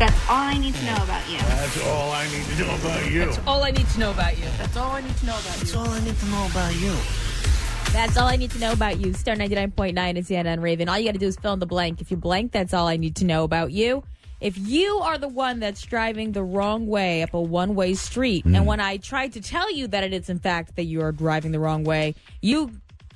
That's all I need to know about you. That's all I need to know about you. That's all I need to know about you. That's all I need to know about That's all I need to know about you. That's all I need to know about you. Star 99.9 is Anna and Raven. All you got to do is fill in the blank. If you blank, that's all I need to know about you. If you are the one that's driving the wrong way up a one-way street, and when I tried to tell you that it is in fact that you are driving the wrong way, you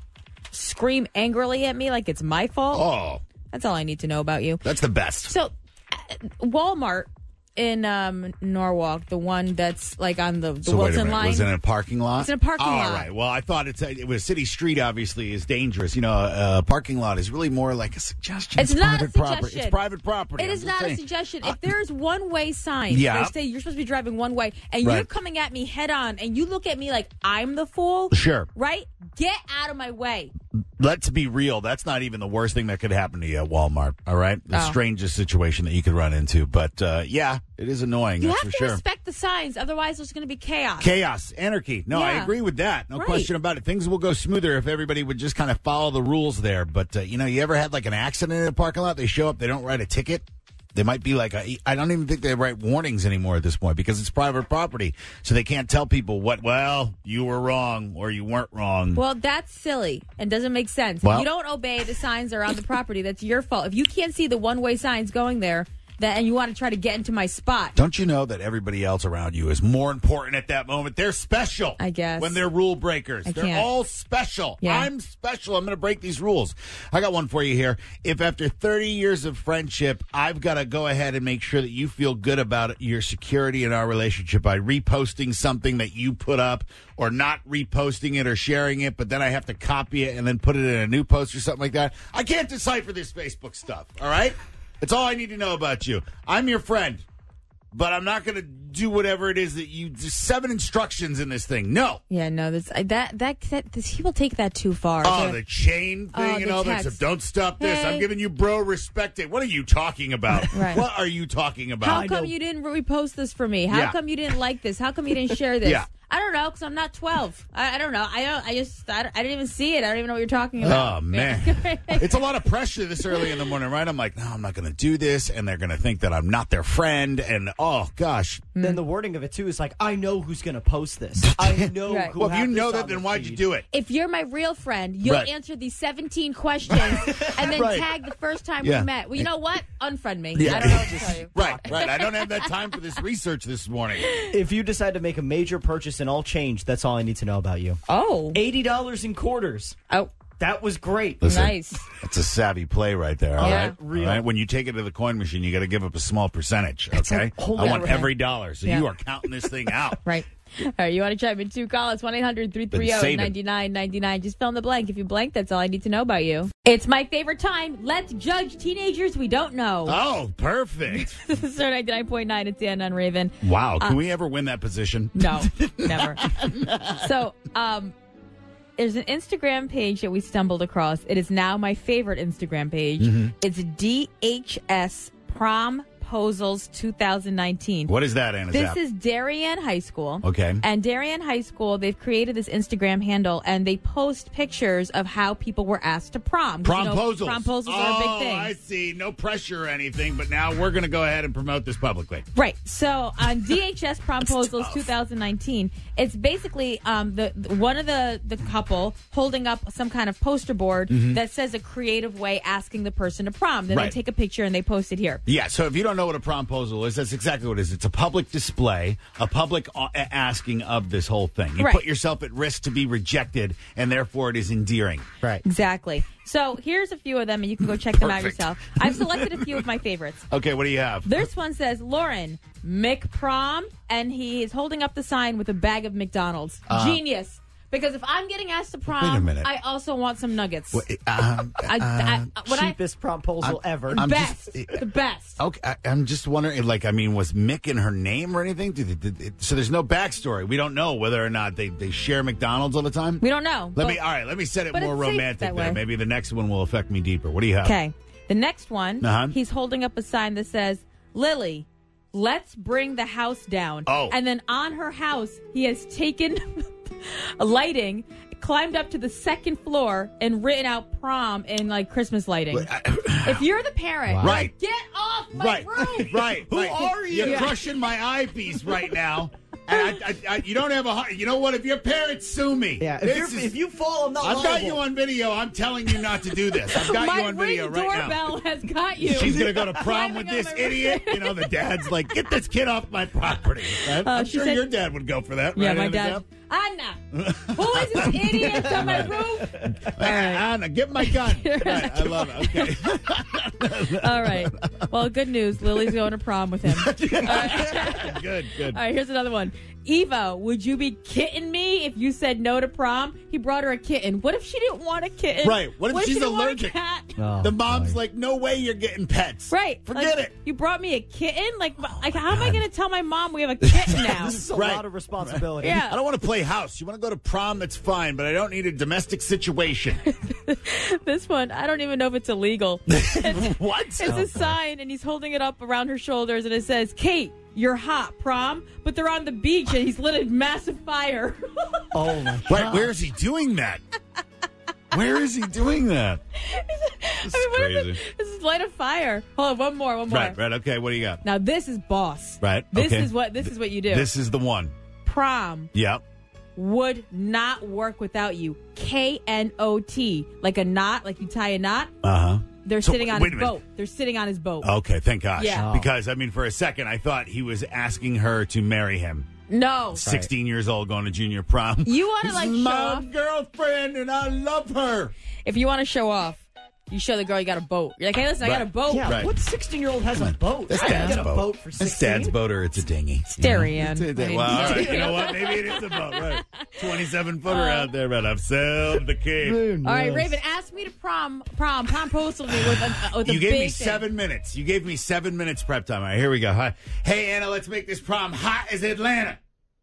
scream angrily at me like it's my fault. Oh. That's all I need to know about you. That's the best. So, Walmart in Norwalk, the one that's like on the Wilson line. Was it in a parking lot? It's in a parking lot. All right. Well, I thought it was city street. Obviously, is dangerous. You know, a parking lot is really more like a suggestion. It's not a private property. suggestion. It's private property. It I'm is just not saying. a suggestion. If there's one-way signs, Yeah. they say you're supposed to be driving one way, and Right. you're coming at me head-on, and you look at me like I'm the fool, Sure. right? Get out of my way. Let's be real. That's not even the worst thing that could happen to you at Walmart. All right, the strangest situation that you could run into. But yeah, it is annoying. You that's have for to sure. respect the signs, otherwise there's going to be chaos. Chaos, anarchy. No, I Yeah. agree with that. No Right. question about it. Things will go smoother if everybody would just kind of follow the rules there. But, you know, you ever had like an accident in a parking lot? They show up, they don't write a ticket. They might be like, I don't even think they write warnings anymore at this point because it's private property. So they can't tell people you were wrong or you weren't wrong. Well, that's silly and doesn't make sense. Well- If you don't obey the signs that are on the property, that's your fault. If you can't see the one-way signs going there, and you want to try to get into my spot. Don't you know that everybody else around you is more important at that moment? They're special. I guess. When they're rule breakers. They're can't. all special. Yeah. I'm special. I'm going to break these rules. I got one for you here. If after 30 years of friendship, I've got to go ahead and make sure that you feel good about your security in our relationship by reposting something that you put up or not reposting it or sharing it, but then I have to copy it and then put it in a new post or something like that, I can't decipher this Facebook stuff. All right? That's all I need to know about you. I'm your friend, but I'm not going to do whatever it is that you. There's 7 instructions in this thing. No. Yeah, no, people take that too far. Oh, the chain thing and the all that text. stuff. Don't stop this. Hey. I'm giving you bro respect. What are you talking about? Right. What are you talking about? How come you didn't repost this for me? How Yeah. come you didn't like this? How come you didn't share this? Yeah. I don't know, because I'm not 12. I don't know. I didn't even see it. I don't even know what you're talking about. Oh, man. It's a lot of pressure this early in the morning, right? I'm like, no, I'm not going to do this, and they're going to think that I'm not their friend, and oh, gosh. Then the wording of it, too, is like, I know who's going to post this. I know Right. who Well, if you have know this that, on then their why'd you feed. do it? If you're my real friend, you'll Right. answer these 17 questions and then Right. tag the first time Yeah. we met. Well, you know what? Unfriend me. Yeah. I don't know what to tell you. Right. I don't have that time for this research this morning. If you decide to make a major purchase and all change, that's all I need to know about you. Oh. $80 in quarters. Oh, That was great. Listen, nice. That's a savvy play right there, all Yeah. right? Real. All right? When you take it to the coin machine, you got to give up a small percentage, okay? a whole I want lot. every dollar, so Yeah. you are counting this thing out. Right. All right, you want to chime in too? Call us 1-800-330-9999. Just fill in the blank. If you blank, that's all I need to know about you. It's my favorite time. Let's judge teenagers we don't know. Oh, perfect. This is Star 99.9. It's Dan on Raven. Wow. Can we ever win that position? No, never. So, there's an Instagram page that we stumbled across. It is now my favorite Instagram page. Mm-hmm. It's DHS Promposals 2019. What is that, Anna This Zapp? is Darien High School. Okay. And Darien High School, they've created this Instagram handle, and they post pictures of how people were asked to prom. 'Cause, Promposals. Promposals are a big thing. I see. No pressure or anything, but now we're going to go ahead and promote this publicly. Right. So on DHS Promposals 2019, it's basically one of the couple holding up some kind of poster board that says a creative way asking the person to prom. Then Right. they take a picture and they post it here. Yeah, so if you don't know what a promposal is, that's exactly what it is. It's a public display, a public asking of this whole thing. You Right. put yourself at risk to be rejected, and therefore it is endearing. Right. Exactly. So here's a few of them, and you can go check them out Perfect. yourself. I've selected a few of my favorites. Okay, what do you have? This one says, Lauren, McProm, and he is holding up the sign with a bag of McDonald's. Genius. Because if I'm getting asked to prom, Wait a minute. I also want some nuggets. When Cheapest proposal ever. I'm best. just- The best. Okay, I'm just wondering, was Mick in her name or anything? So there's no backstory. We don't know whether or not they share McDonald's all the time. We don't know. Let but- me set it but more it's safe romantic that there. way. Maybe the next one will affect me deeper. What do you have? Okay. The next one, Uh-huh. he's holding up a sign that says, Lily, let's bring the house down. Oh. And then on her house, he has taken lighting, climbed up to the second floor and written out prom in like Christmas lighting. If you're the parent, Wow. Right. get off my roof. Right. Who are you? You're crushing my eyepiece right now. And you don't have a heart. You know what? If your parents sue me, Yeah, if you fall, I'm not I've liable. got you on video. I'm telling you not to do this. I've got My you on video Ring right now. doorbell has got you. She's going to go to prom with Climbing on this my roof. idiot. You know, the dad's like, get this kid off my property. I'm she sure said- your dad would go for that. Yeah, right, my Anna dad. Jeff? Anna, who is this idiot on my roof? Anna, get my gun. Right, I love it. Okay. All right. Well, good news. Lily's going to prom with him. Good. All right, here's another one. Eva, would you be kidding me if you said no to prom? He brought her a kitten. What if she didn't want a kitten? Right. What if she she's didn't want a allergic? cat? Oh, The mom's boy. like, no way you're getting pets. Right. Forget Like, it. You brought me a kitten? Like how am I going to tell my mom we have a kitten now? This is a Right. lot of responsibility. Yeah. I don't want to play house. You want to go to prom, that's fine, but I don't need a domestic situation. This one, I don't even know if it's illegal. What? It's a sign, and he's holding it up around her shoulders, and it says, Kate, you're hot, prom. But they're on the beach, and he's lit a massive fire. Oh my God. Right, where is he doing that? Where is he doing that? This is what if crazy. this is light a fire. Hold on, one more. Right, okay, what do you got? Now, this is boss. Right, This okay. is what you do. This is the one. Prom Yep. would not work without you. KNOT. Like a knot, like you tie a knot. Uh-huh. They're So, sitting on wait his a minute. boat. They're sitting on his boat. Okay, thank gosh. Yeah. Because, I mean, for a second, I thought he was asking her to marry him. No. 16 years old, going to junior prom. You want to This like is show my off? girlfriend, and I love her. If you want to show off, you show the girl you got a boat. You're like, hey, listen, I got a Right. boat. Yeah, Right. what 16-year-old has a boat? That's I didn't Dad's get a boat for 16. That's Dad's boat, or it's a dinghy. Darien. You know? I mean, Well, all right. You know what? Maybe it is a boat, right? 27-footer out there, but I've sailed the Cape. All right, Raven, ask me to prom postal me with a You gave big me thing. 7 minutes. You gave me 7 minutes prep time. All right, here we go. Hi. Hey, Anna, let's make this prom hot as Atlanta.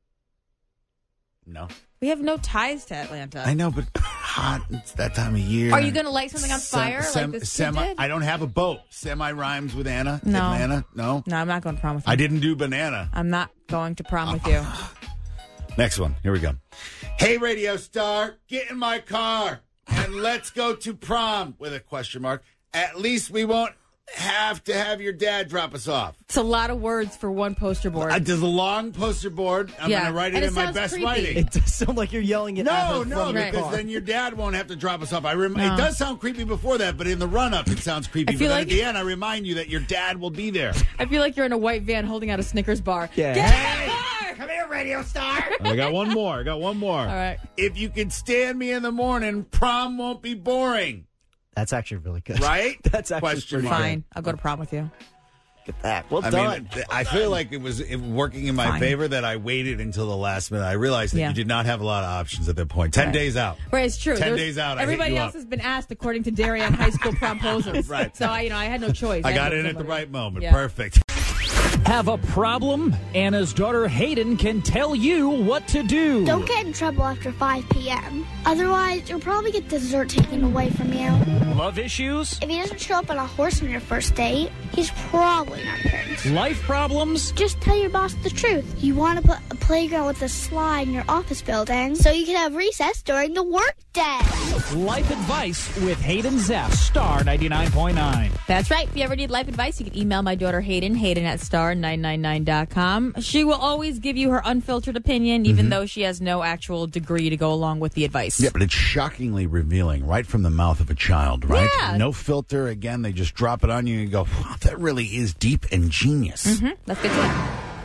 No. We have no ties to Atlanta. I know, but hot, it's that time of year. Are you going to light something on fire like this kid did? I don't have a boat. Semi rhymes with Anna. No. Atlanta. No. No, I'm not going to prom with you. I didn't do banana. I'm not going to prom with you. Next one. Here we go. Hey, radio star, get in my car and let's go to prom with a question mark. At least we won't have to have your dad drop us off. It's a lot of words for one poster board. There's a long poster board. I'm Yeah. going to write it And it in my sounds best creepy. writing. It does sound like you're yelling it at her No, from no, your because car. then your dad won't have to drop us off. No. It does sound creepy before that, but in the run-up, it sounds creepy. I feel but then like- at the end, I remind you that your dad will be there. I feel like you're in a white van holding out a Snickers bar. Yeah. Get in the car! Come here, radio star. I got one more. All right. If you could stand me in the morning, prom won't be boring. That's actually really good. Right? That's actually Question pretty mark. Fine. I'll go to prom with you. Look at that. Well I done. mean, I feel like it was working in my Fine. favor that I waited until the last minute. I realized that Yeah. you did not have a lot of options at that point. 10 days out. Right, it's true. 10 There's- days out, I hit Everybody you else up. has been asked according to Darien High School promposers. Right. So I had no choice. I had got to in go at the somebody. right moment. Yeah. Perfect. Have a problem? Anna's daughter Hayden can tell you what to do. Don't get in trouble after 5 p.m. Otherwise, you'll probably get dessert taken away from you. Love issues? If he doesn't show up on a horse on your first date, he's probably not good. Life problems? Just tell your boss the truth. You want to put a playground with a slide in your office building so you can have recess during the workday. Life advice with Hayden Zeff, Star 99.9. That's right. If you ever need life advice, you can email my daughter Hayden at star999.com. She will always give you her unfiltered opinion, even though she has no actual degree to go along with the advice. Yeah, but it's shockingly revealing right from the mouth of a child, right? Yeah. No filter. Again, they just drop it on you and you go, wow, that really is deep and genius. Let's get to it.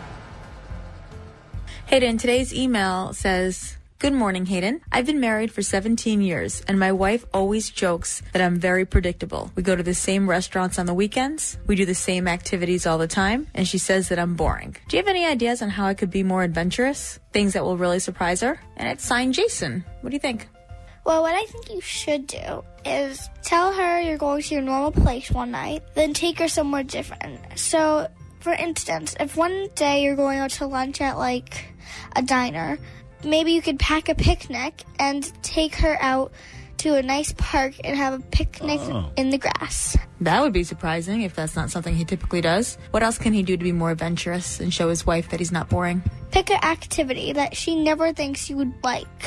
Hayden, today's email says, Good morning, Hayden. I've been married for 17 years, and my wife always jokes that I'm very predictable. We go to the same restaurants on the weekends, we do the same activities all the time, and she says that I'm boring. Do you have any ideas on how I could be more adventurous? Things that will really surprise her? And it's signed Jason. What do you think? Well, what I think you should do is tell her you're going to your normal place one night, then take her somewhere different. So, for instance, if one day you're going out to lunch at, like, a diner, maybe you could pack a picnic and take her out to a nice park and have a picnic in the grass. That would be surprising if that's not something he typically does. What else can he do to be more adventurous and show his wife that he's not boring? Pick an activity that she never thinks you would like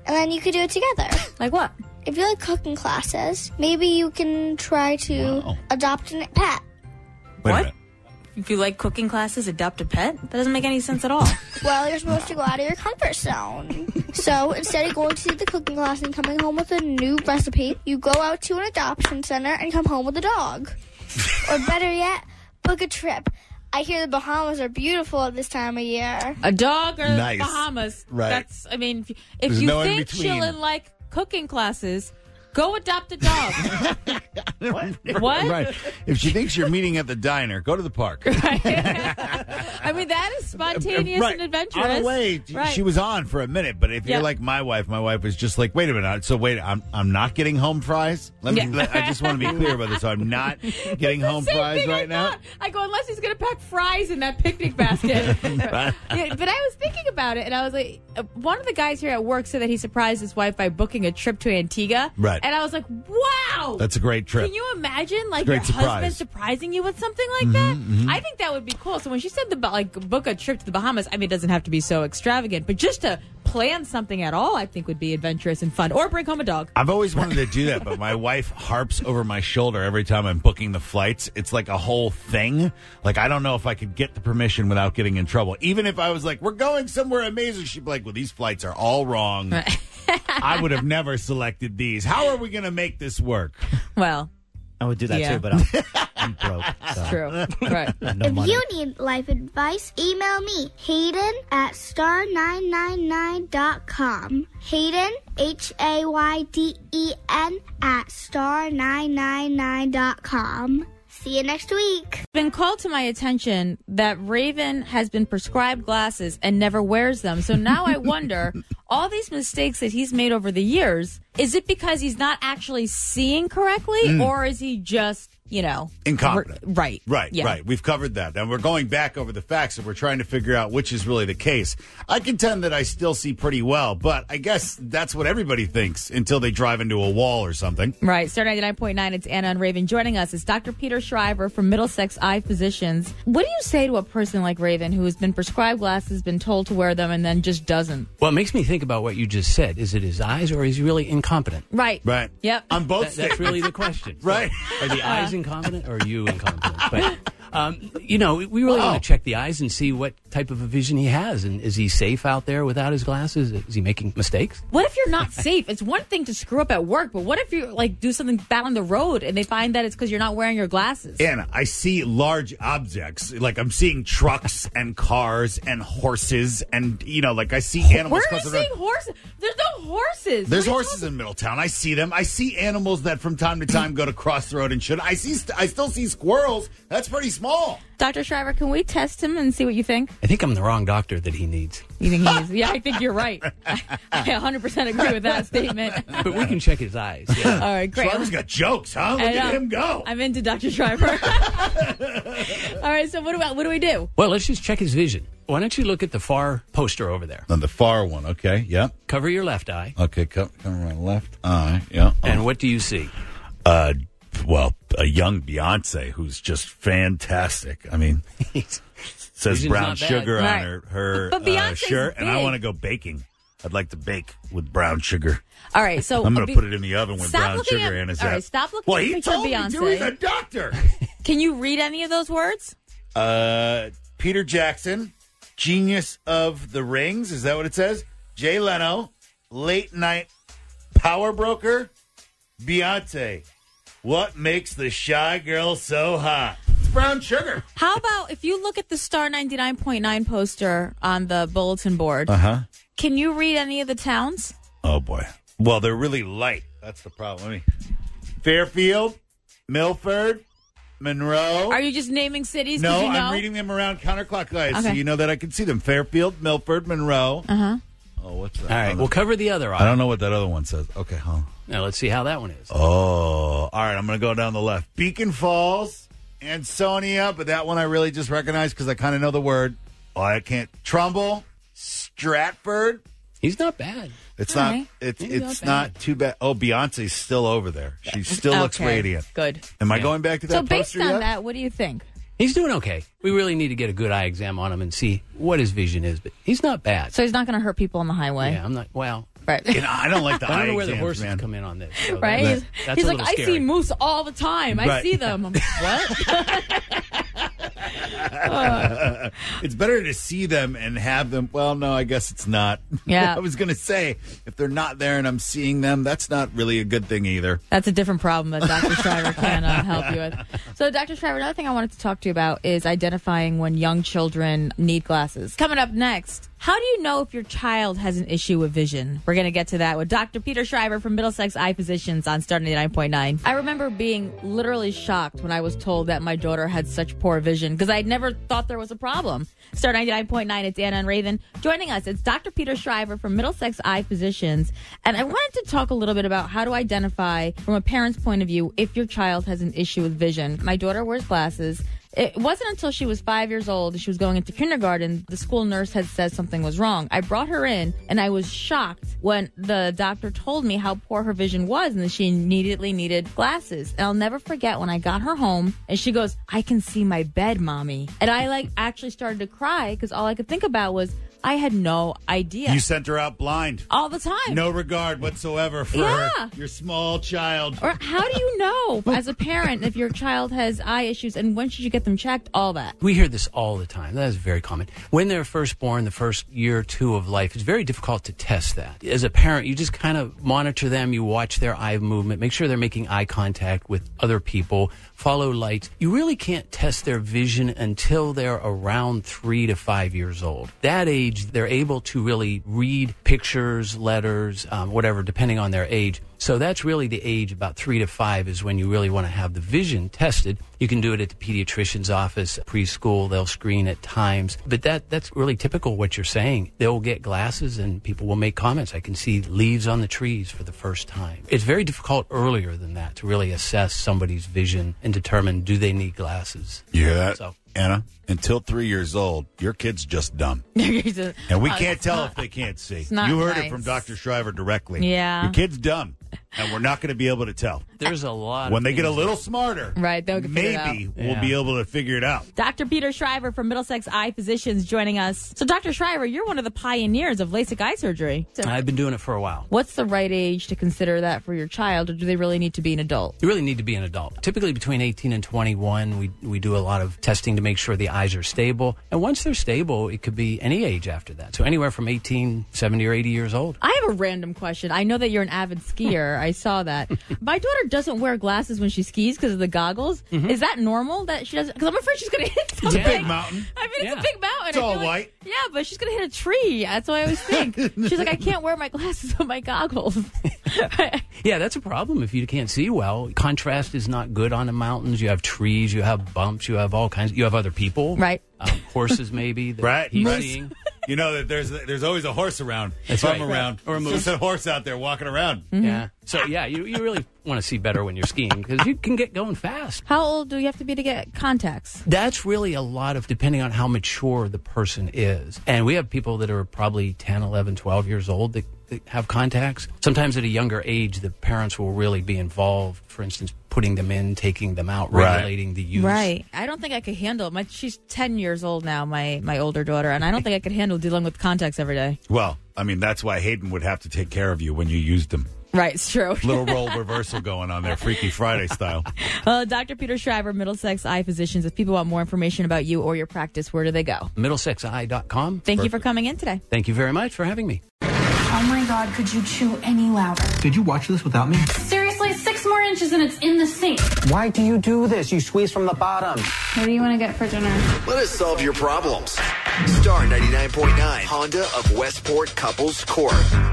and then you could do it together. Like what? If you like cooking classes, maybe you can try to adopt a pet. Wait a What? minute. If you like cooking classes, adopt a pet? That doesn't make any sense at all. Well, you're supposed to go out of your comfort zone. So instead of going to the cooking class and coming home with a new recipe, you go out to an adoption center and come home with a dog. Or better yet, book a trip. I hear the Bahamas are beautiful at this time of year. A dog or Nice. Bahamas? Right. That's. I mean, if There's you no in think between. chillin' like cooking classes, go adopt a dog. What? Right. If she thinks you're meeting at the diner, go to the park. I mean, that is spontaneous and adventurous. On the way, Right. she was on for a minute, but if Yeah. you're like my wife was just like, wait a minute. So wait, I'm not getting home fries? Yeah. I just want to be clear about this. So I'm not getting home Same fries thing I right now. thought. I go, unless he's going to pack fries in that picnic basket. Yeah, but I was thinking about it, and I was like, one of the guys here at work said that he surprised his wife by booking a trip to Antigua. Right. And I was like, wow. That's a great trip. Can you imagine, like, Great your surprise. husband surprising you with something like that? I think that would be cool. So when she said book a trip to the Bahamas, I mean, it doesn't have to be so extravagant, but just to plan something at all, I think would be adventurous and fun. Or bring home a dog. I've always wanted to do that, but my wife harps over my shoulder every time I'm booking the flights. It's like a whole thing. Like, I don't know if I could get the permission without getting in trouble. Even if I was like, we're going somewhere amazing, she'd be like, well, these flights are all wrong. I would have never selected these. How are we going to make this work? Well, I would do that Yeah. too, but I'm broke. So. true. Right. No If money. you need life advice, email me, Hayden at star999.com. Hayden, Hayden at star999.com. See you next week. It's been called to my attention that Raven has been prescribed glasses and never wears them. So now I wonder, all these mistakes that he's made over the years, is it because he's not actually seeing correctly, or is he just, Incompetent. Right. Right, Yeah. right. We've covered that. And we're going back over the facts and we're trying to figure out which is really the case. I contend that I still see pretty well, but I guess that's what everybody thinks until they drive into a wall or something. Right. Star 99.9, it's Anna and Raven. Joining us is Dr. Peter Shriver from Middlesex Eye Physicians. What do you say to a person like Raven who has been prescribed glasses, been told to wear them, and then just doesn't? Well, it makes me think about what you just said. Is it his eyes or is he really incompetent? Right. Right. Yep. On both That's really the question. Right. Are the eyes incompetent or are you incompetent? But, we really want to check the eyes and see what type of a vision he has. And is he safe out there without his glasses? Is he making mistakes? What if you're not safe? It's one thing to screw up at work, but what if you do something bad on the road and they find that it's because you're not wearing your glasses? Anna, I see large objects. Like I'm seeing trucks and cars and horses and, I see animals. Where are you crossing the road. seeing horses? There's no horses. There's What are you horses in Middletown. I see them. I see animals that from time to time go to cross the road and should. I still see squirrels. That's pretty small. Dr. Shriver, can we test him and see what you think? I think I'm the wrong doctor that he needs. You think he's? Yeah, I think you're right. I 100% agree with that statement. But we can check his eyes. Yeah. All right, great. Shriver's got jokes, huh? Look I at know. him go. I'm into Dr. Shriver. All right, so what do we do? Well, let's just check his vision. Why don't you look at the far poster over there? On the far one, okay, yeah. Cover your left eye. Okay, come around left eye, yeah. And what do you see? Well, a young Beyonce who's just fantastic. I mean, says Vision's brown not bad. sugar on Right. her But Beyonce's shirt, and I big. want to go baking. I'd like to bake with brown sugar. All right, so I'm going to put it in the oven with Stop brown looking sugar, at- Anna all said. right, stop looking well, at the he picture of told me to. Beyonce. He's a doctor. Can you read any of those words? Peter Jackson, genius of the rings. Is that what it says? Jay Leno, late night power broker. Beyonce, what makes the shy girl so hot? It's brown sugar. How about if you look at the Star 99.9 poster on the bulletin board, Uh-huh. can you read any of the towns? Oh, boy. Well, they're really light. That's the problem. Fairfield, Milford, Monroe. Are you just naming cities? No, 'cause you know? I'm reading them around counterclockwise, so Okay. you know that I can see them. Fairfield, Milford, Monroe. Uh-huh. Oh, what's that? All right, we'll cover the other I eye. don't know what that other one says. Okay, huh? Now let's see how that one is. Oh, all right. I'm going to go down the left. Beacon Falls, Ansonia, but that one I really just recognize because I kind of know the word. Oh, I can't. Trumbull, Stratford. He's not bad. It's All not. right. It's Maybe it's not not too bad. Oh, Beyonce's still over there. She still looks Okay, radiant. Good. Am I Yeah. going back to that So based poster on yet? that, what do you think? He's doing okay. We really need to get a good eye exam on him and see what his vision is. But he's not bad. So he's not going to hurt people on the highway? Yeah, I'm not. Well, Right. I don't like the I eye don't know where the exams, horses man. come in on this. So Right? That's He's a like, little I scary. see moose all the time. I Right. see them. I'm like, what? It's better to see them and have them. Well, no, I guess it's not. Yeah. I was going to say, if they're not there and I'm seeing them, that's not really a good thing either. That's a different problem that Dr. Shriver can help you with. So, Dr. Shriver, another thing I wanted to talk to you about is identifying when young children need glasses. Coming up next, how do you know if your child has an issue with vision? We're going to get to that with Dr. Peter Shriver from Middlesex Eye Physicians on Star 99.9. I remember being literally shocked when I was told that my daughter had such poor vision because I'd never thought there was a problem. Star 99.9, it's Anna and Raven. Joining us, it's Dr. Peter Shriver from Middlesex Eye Physicians. And I wanted to talk a little bit about how to identify, from a parent's point of view, if your child has an issue with vision. My daughter wears glasses. It wasn't until she was 5 years old, she was going into kindergarten, the school nurse had said something was wrong. I brought her in, and I was shocked when the doctor told me how poor her vision was and that she immediately needed glasses. And I'll never forget when I got her home, and she goes, I can see my bed, Mommy. And I actually started to cry because all I could think about was, I had no idea. You sent her out blind. All the time. No regard whatsoever for her, your small child. Or how do you know, as a parent, if your child has eye issues and when should you get them checked? All that. We hear this all the time. That is very common. When they're first born, the first year or two of life, it's very difficult to test that. As a parent, you just kind of monitor them. You watch their eye movement, make sure they're making eye contact with other people, follow lights. You really can't test their vision until they're around 3 to 5 years old. That age, they're able to really read pictures, letters, whatever, depending on their age. So that's really the age, about 3 to 5 is when you really want to have the vision tested. You can do it at the pediatrician's office, preschool, they'll screen at times. But that's really typical what you're saying. They'll get glasses and people will make comments. I can see leaves on the trees for the first time. It's very difficult earlier than that to really assess somebody's vision and determine, do they need glasses? You hear that, So- Anna? Until 3 years old, your kid's just dumb. And we can't tell if they can't see. not You heard nice. it from Dr. Shriver directly. Yeah. Your kid's dumb, and we're not going to be able to tell. There's a lot When of they get a things little smarter, Right, they'll figure it maybe out. we'll be able to figure it out. Dr. Peter Shriver from Middlesex Eye Physicians joining us. So, Dr. Shriver, you're one of the pioneers of LASIK eye surgery. So I've been doing it for a while. what's the right age to consider that for your child, or do they really need to be an adult? You really need to be an adult. Typically between 18 and 21, we do a lot of testing to make sure the eyes are stable. And once they're stable, it could be any age after that. So anywhere from 18, 70 or 80 years old. I have a random question. I know that you're an avid skier. I saw that. My daughter doesn't wear glasses when she skis because of the goggles. Is that normal that she doesn't? Because I'm afraid she's going to hit something. It's a big mountain. I mean, Yeah. it's a big mountain. It's I all feel like- white. Yeah, but she's going to hit a tree. That's what I always think. She's like, I can't wear my glasses with my goggles. Yeah, that's a problem if you can't see well. Contrast is not good on the mountains. You have trees, you have bumps, you have all kinds. You have other people. Right. Horses maybe. That Right. He's Right. seeing. You know that there's always a horse around. That's if I'm right. around. Or a moose. There's a horse out there walking around. Yeah. So, yeah, you really want to see better when you're skiing because you can get going fast. How old do you have to be to get contacts? That's really a lot of depending on how mature the person is. And we have people that are probably 10, 11, 12 years old that have contacts. Sometimes at a younger age, the parents will really be involved, for instance, putting them in, taking them out, Right. regulating the use. Right. I don't think I could handle it. She's 10 years old now, my older daughter, and I don't think I could handle dealing with contacts every day. Well, I mean, that's why Hayden would have to take care of you when you used them. Right, it's true. Little role reversal going on there, Freaky Friday style. Dr. Peter Shriver, Middlesex Eye Physicians. If people want more information about you or your practice, where do they go? MiddlesexEye.com. Thank you for coming in today. Thank you very much for having me. Oh my God, could you chew any louder? Did you watch this without me? Seriously, 6 more inches and it's in the sink. Why do you do this? You squeeze from the bottom. What do you want to get for dinner? Let us solve your problems. Star 99.9, Honda of Westport Couples Court.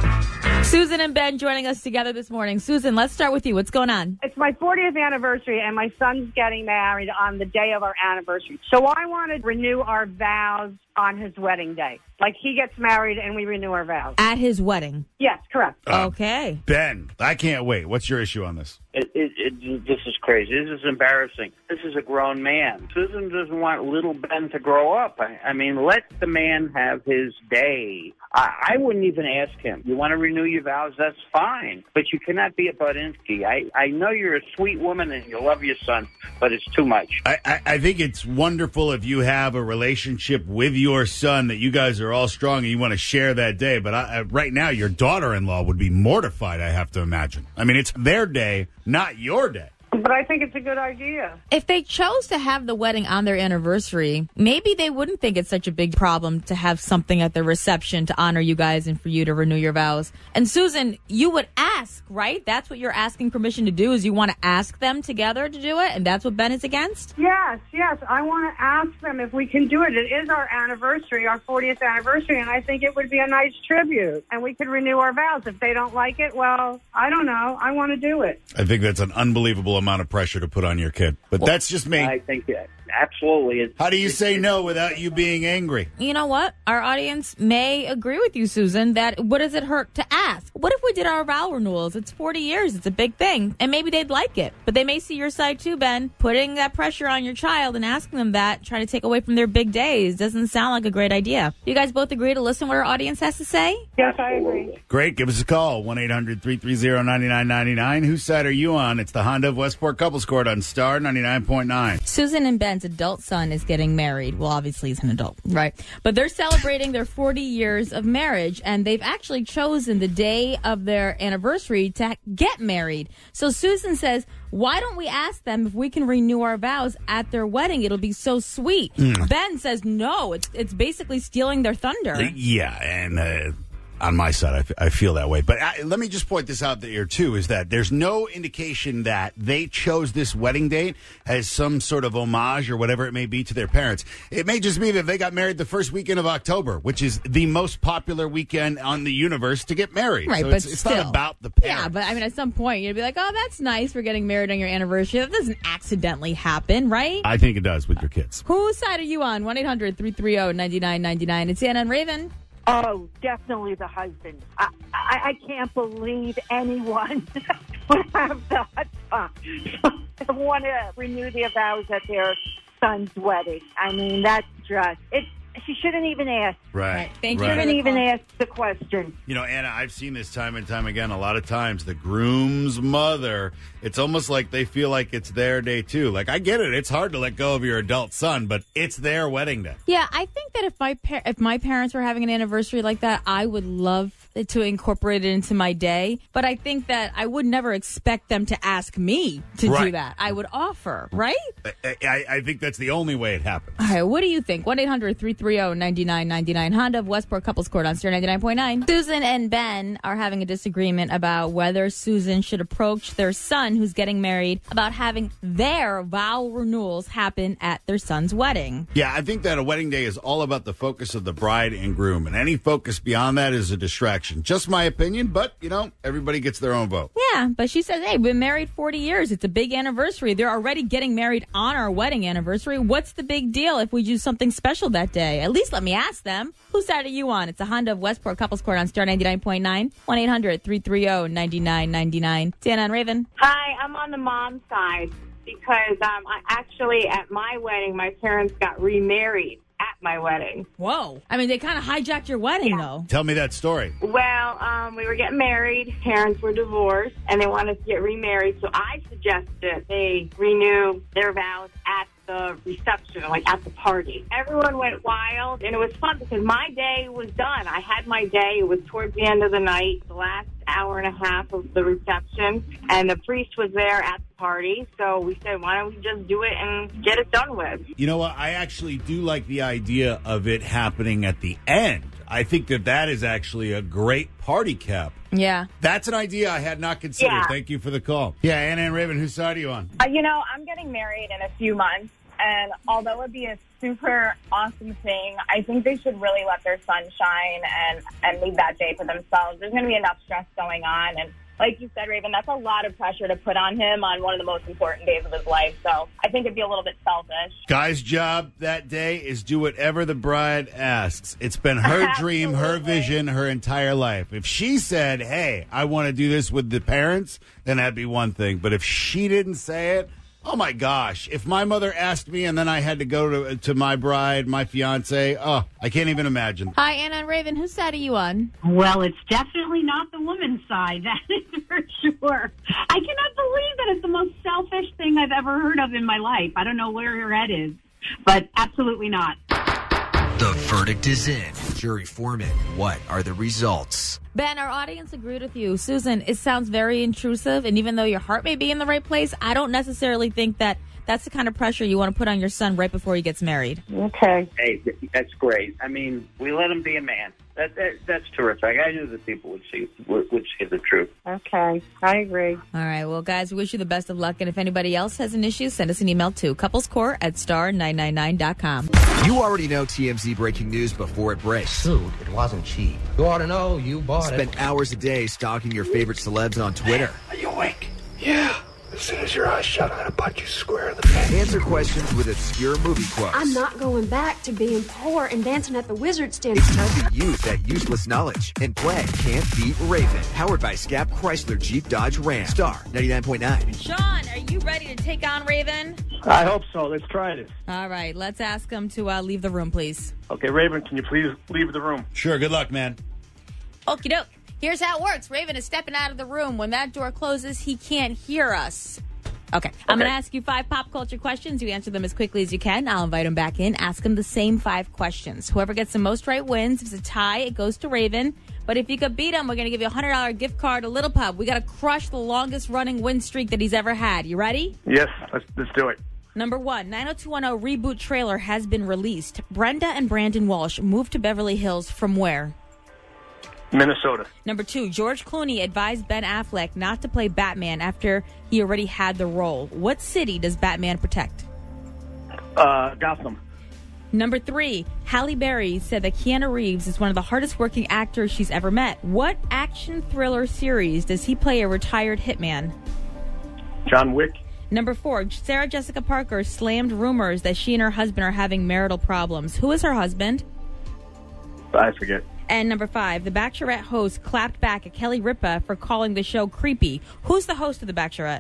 Susan and Ben joining us together this morning. Susan, let's start with you. What's going on? It's my 40th anniversary, and my son's getting married on the day of our anniversary. So I want to renew our vows on his wedding day. Like, he gets married, and we renew our vows. At his wedding. Yes, correct. Okay. Ben, I can't wait. What's your issue on this? This is crazy. This is embarrassing. This is a grown man. Susan doesn't want little Ben to grow up. I mean, let the man have his day. I wouldn't even ask him. You want to renew your vows? That's fine. But you cannot be a Budinsky. I know you're a sweet woman and you love your son, but it's too much. I think it's wonderful if you have a relationship with your son that you guys are are all strong and you want to share that day. But right now, your daughter-in-law would be mortified, I have to imagine. I mean, it's their day, not your day. But I think it's a good idea. If they chose to have the wedding on their anniversary, maybe they wouldn't think it's such a big problem to have something at the reception to honor you guys and for you to renew your vows. And Susan, you would ask, right? That's what you're asking permission to do, is you want to ask them together to do it, and that's what Ben is against? Yes. I want to ask them if we can do it. It is our anniversary, our 40th anniversary, and I think it would be a nice tribute. And we could renew our vows. If they don't like it, well, I don't know. I want to do it. I think that's an unbelievable amount of pressure to put on your kid. But that's just me. I think absolutely. How do you say no without you being angry? You know what? Our audience may agree with you, Susan, that what does it hurt to ask? What if we did our vow renewals? It's 40 years. It's a big thing. And maybe they'd like it. But they may see your side too, Ben. Putting that pressure on your child and asking them that, trying to take away from their big days, doesn't sound like a great idea. You guys both agree to listen to what our audience has to say? Yes, I agree. Great. Give us a call. 1-800-330-9999. Whose side are you on? It's the Honda of Westport Couples Court on Star 99.9. Susan and Ben's adult son is getting married. Well, obviously he's an adult, right? But they're celebrating their 40 years of marriage, and they've actually chosen the day of their anniversary to get married. So Susan says, why don't we ask them if we can renew our vows at their wedding? It'll be so sweet. Ben says, no, it's basically stealing their thunder. Yeah, and on my side, I feel that way. But let me just point this out there, too, is that there's no indication that they chose this wedding date as some sort of homage or whatever it may be to their parents. It may just be that they got married the first weekend of October, which is the most popular weekend on the universe to get married. Right, so but it's still not about the parents. Yeah, but I mean, at some point, you'd be like, oh, that's nice. We're getting married on your anniversary. That doesn't accidentally happen, right? I think it does with your kids. Whose side are you on? 1-800-330-9999. It's Anna and Raven. Oh, definitely the husband. I can't believe anyone would have that want to renew their vows at their son's wedding. I mean, that's just it. She shouldn't even ask. Right. Thank you. Right. Shouldn't even ask the question. You know, Anna, I've seen this time and time again. A lot of times, the groom's mother, it's almost like they feel like it's their day, too. Like, I get it. It's hard to let go of your adult son, but it's their wedding day. Yeah, I think that if my parents were having an anniversary like that, I would love to incorporate it into my day. But I think that I would never expect them to ask me to do that. I would offer, right? I think that's the only way it happens. All right, what do you think? 1-800-330-9999. Honda of Westport Couples Court on Star 99.9. Susan and Ben are having a disagreement about whether Susan should approach their son, who's getting married, about having their vow renewals happen at their son's wedding. Yeah, I think that a wedding day is all about the focus of the bride and groom, and any focus beyond that is a distraction. Just my opinion, but, you know, everybody gets their own vote. Yeah, but she says, hey, we've been married 40 years. It's a big anniversary. They're already getting married on our wedding anniversary. What's the big deal if we do something special that day? At least let me ask them. Whose side are you on? It's a Honda of Westport Couples Court on Star 99.9. 1-800-330-9999. Dana and Raven. Hi, I'm on the mom side because I actually, at my wedding, my parents got remarried at my wedding. Whoa. I mean, they kind of hijacked your wedding, though. Tell me that story. Well, we were getting married. Parents were divorced, and they wanted to get remarried. So I suggested they renew their vows at the reception, like at the party. Everyone went wild, and it was fun because my day was done. I had my day. It was towards the end of the night, the last hour and a half of the reception, and the priest was there at the party. So we said, why don't we just do it and get it done with? You know what? I actually do like the idea of it happening at the end. I think that is actually a great party cap. Yeah. That's an idea I had not considered. Yeah. Thank you for the call. Yeah, Anna and Raven, whose side are you on? You know, I'm getting married in a few months, and although it'd be a super awesome thing, I think they should really let their son shine and leave that day for themselves. There's going to be enough stress going on, and like you said, Raven, that's a lot of pressure to put on him on one of the most important days of his life. So I think it'd be a little bit selfish. Guy's job that day is do whatever the bride asks. It's been her dream, her vision, her entire life. If she said, hey, I want to do this with the parents, then that'd be one thing. But if she didn't say it, oh, my gosh. If my mother asked me and then I had to go to my bride, my fiance, I can't even imagine. Hi, Anna and Raven. Whose side are you on? Well, it's definitely not the woman's side. That is for sure. I cannot believe that it's the most selfish thing I've ever heard of in my life. I don't know where your head is, but absolutely not. The verdict is in. Jury foreman, what are the results? Ben, our audience agreed with you. Susan, it sounds very intrusive, and even though your heart may be in the right place, I don't necessarily think that that's the kind of pressure you want to put on your son right before he gets married. Okay. Hey, that's great. I mean, we let him be a man. That's terrific. I knew that people would see the truth. Okay, I agree. All right, well, guys, we wish you the best of luck, and if anybody else has an issue, send us an email to couplescore@star999.com. You already know TMZ breaking news before it breaks. Dude, it wasn't cheap. You ought to know. You bought it. Spend hours a day stalking your favorite celebs on Twitter. Are you awake? Yeah. As soon as your eyes shut, I'm going to punch you square in the face. Answer questions with obscure movie quotes. I'm not going back to being poor and dancing at the Wizard's Den. It's time to use that useless knowledge and play Can't Beat Raven. Powered by Scap Chrysler Jeep Dodge Ram. Star 99.9. Sean, are you ready to take on Raven? I hope so. Let's try this. All right, let's ask him to leave the room, please. Okay, Raven, can you please leave the room? Sure, good luck, man. Okie doke. Here's how it works. Raven is stepping out of the room. When that door closes, he can't hear us. Okay. I'm going to ask you 5 pop culture questions. You answer them as quickly as you can. I'll invite him back in. Ask him the same 5 questions. Whoever gets the most right wins. If it's a tie, it goes to Raven. But if you could beat him, we're going to give you a $100 gift card to Little Pub. We got to crush the longest running win streak that he's ever had. You ready? Yes, let's do it. Number 1, 90210 reboot trailer has been released. Brenda and Brandon Walsh moved to Beverly Hills from where? Minnesota. Number 2, George Clooney advised Ben Affleck not to play Batman after he already had the role. What city does Batman protect? Gotham. Number 3, Halle Berry said that Keanu Reeves is one of the hardest working actors she's ever met. What action thriller series does he play a retired hitman? John Wick. Number 4, Sarah Jessica Parker slammed rumors that she and her husband are having marital problems. Who is her husband? I forget. And number 5, the Bachelorette host clapped back at Kelly Ripa for calling the show creepy. Who's the host of the Bachelorette?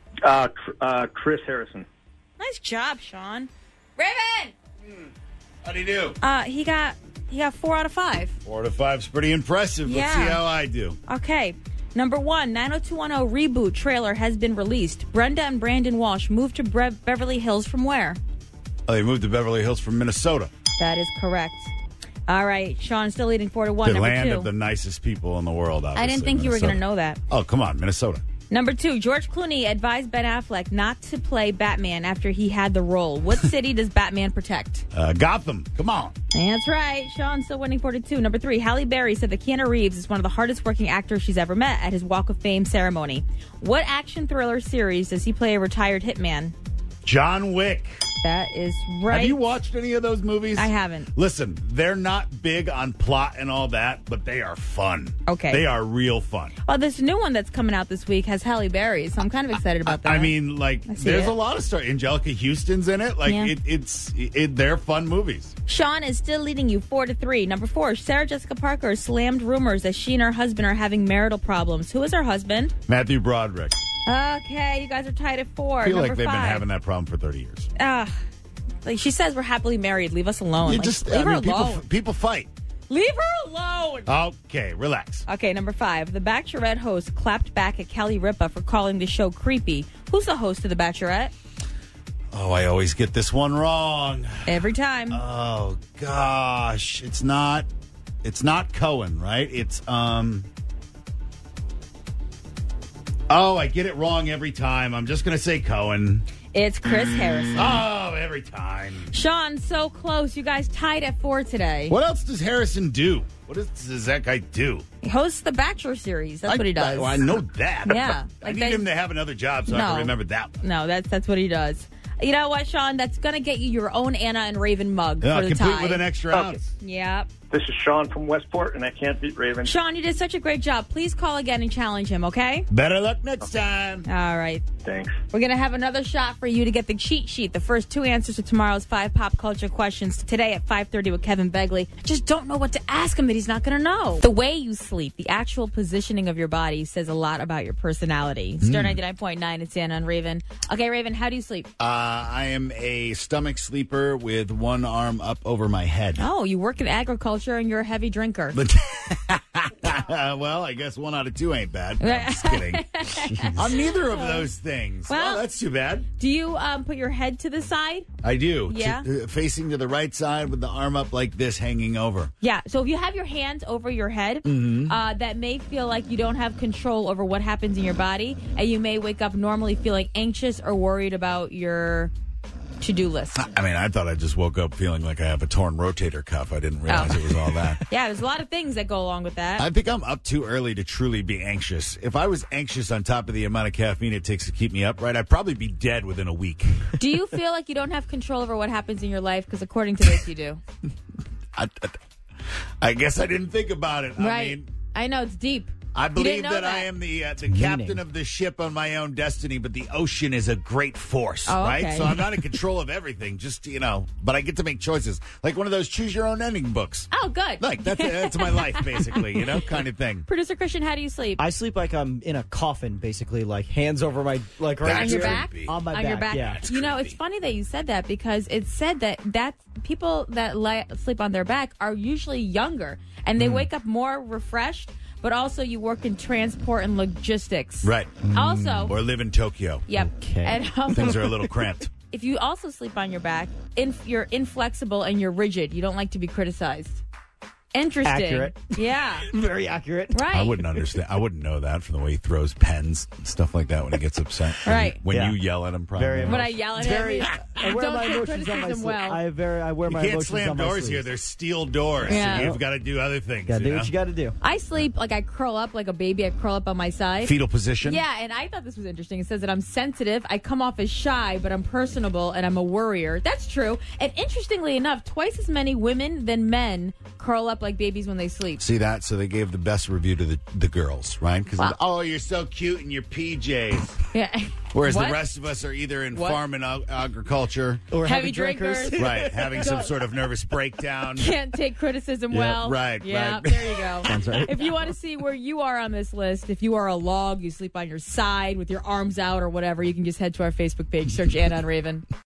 Chris Harrison. Nice job, Sean. Raven! How'd he do? He got 4 out of 5. 4 out of 5's pretty impressive. Let's see how I do. Okay. Number 1, 90210 reboot trailer has been released. Brenda and Brandon Walsh moved to Beverly Hills from where? Oh, they moved to Beverly Hills from Minnesota. That is correct. All right, Sean, still leading 4-1. The Number land 2. of the nicest people in the world, obviously. I didn't think you were going to know that. Oh, come on, Minnesota. Number 2, George Clooney advised Ben Affleck not to play Batman after he had the role. What city does Batman protect? Gotham. Come on. That's right. Sean still winning 4-2. Number 3, Halle Berry said that Keanu Reeves is one of the hardest working actors she's ever met at his Walk of Fame ceremony. What action thriller series does he play a retired hitman? John Wick. That is right. Have you watched any of those movies? I haven't. Listen, they're not big on plot and all that, but they are fun. Okay. They are real fun. Well, this new one that's coming out this week has Halle Berry, so I'm kind of excited about that. I mean, like, there's a lot of stuff. Angelica Houston's in it. Like, they're fun movies. Sean is still leading you 4-3. Number 4, Sarah Jessica Parker slammed rumors that she and her husband are having marital problems. Who is her husband? Matthew Broderick. Okay, you guys are tied at 4. I feel Number like they've 5. been having that problem for 30 years. Like she says, we're happily married. Leave us alone. Leave her alone. People fight. Leave her alone. Okay, relax. Okay, number 5. The Bachelorette host clapped back at Kelly Ripa for calling the show creepy. Who's the host of The Bachelorette? Oh, I always get this one wrong. Every time. Oh, gosh. It's not Cohen, right? It's, Oh, I get it wrong every time. I'm just going to say Cohen. It's Chris Harrison. Oh, every time. Sean, so close. You guys tied at 4 today. What else does Harrison do? What does that guy do? He hosts the Bachelor series. That's what he does. I know that. Yeah. I need him to have another job so I can remember that one. No, that's what he does. You know what, Sean? That's going to get you your own Anna and Raven mug for the complete tie. with an extra ounce. Yep. This is Sean from Westport, and I can't beat Raven. Sean, you did such a great job. Please call again and challenge him, okay? Better luck next time. All right. Thanks. We're going to have another shot for you to get the cheat sheet, the first 2 answers to tomorrow's 5 pop culture questions today at 5:30 with Kevin Begley. I just don't know what to ask him that he's not going to know. The way you sleep, the actual positioning of your body says a lot about your personality. Star 99.9, it's Anna and Raven. Okay, Raven, how do you sleep? I am a stomach sleeper with one arm up over my head. Oh, you work in agriculture and you're a heavy drinker. Well, I guess 1 out of 2 ain't bad. No, I'm just kidding. I'm neither of those things. Well, that's too bad. Do you put your head to the side? I do. Yeah. Facing to the right side with the arm up like this, hanging over. Yeah. So if you have your hands over your head, that may feel like you don't have control over what happens in your body, and you may wake up normally feeling anxious or worried about your to-do list. I mean, I thought I just woke up feeling like I have a torn rotator cuff. I didn't realize it was all that. Yeah, there's a lot of things that go along with that. I think I'm up too early to truly be anxious. If I was anxious on top of the amount of caffeine it takes to keep me upright, I'd probably be dead within a week. Do you feel like you don't have control over what happens in your life? Because according to this, you do. I guess I didn't think about it. Right. I know, it's deep. I believe that I am the captain of the ship on my own destiny, but the ocean is a great force, right? So I'm not in control of everything, just, but I get to make choices. Like one of those choose your own ending books. Oh, good. Like, that's my life, basically, kind of thing. Producer Christian, how do you sleep? I sleep like I'm in a coffin, basically, like hands over my, like right on here. your back? On my on back, your back. yeah. It's funny that you said that because it's said that people that sleep on their back are usually younger and they wake up more refreshed. But also, you work in transport and logistics. Right. Also. Or live in Tokyo. Yep. Okay. And also, things are a little cramped. If you also sleep on your back, you're inflexible and you're rigid. You don't like to be criticized. Interesting. Accurate. Yeah. Very accurate. Right. I wouldn't understand. I wouldn't know that from the way he throws pens and stuff like that when he gets upset. Right. When you yell at him, probably. When I yell at him, I wear don't my take emotions on my criticism sleeve. well. I wear my You can't emotions slam on my doors sleeves. here. There's steel doors. Yeah. So you've got to do other things. Gotta do what you got to do. I sleep like I curl up like a baby. I curl up on my side. Fetal position. Yeah, and I thought this was interesting. It says that I'm sensitive. I come off as shy, but I'm personable, and I'm a worrier. That's true. And interestingly enough, twice as many women than men curl up like babies when they sleep. See that? So they gave the best review to the girls, right? Because you're so cute in your PJs. Yeah. Whereas the rest of us are either in farm and agriculture or heavy drinkers. Right, having some sort of nervous breakdown. Can't take criticism well. Right, yeah, right. There you go. Sounds right. If you want to see where you are on this list, if you are a log, you sleep on your side with your arms out or whatever, you can just head to our Facebook page, search Anna and Raven.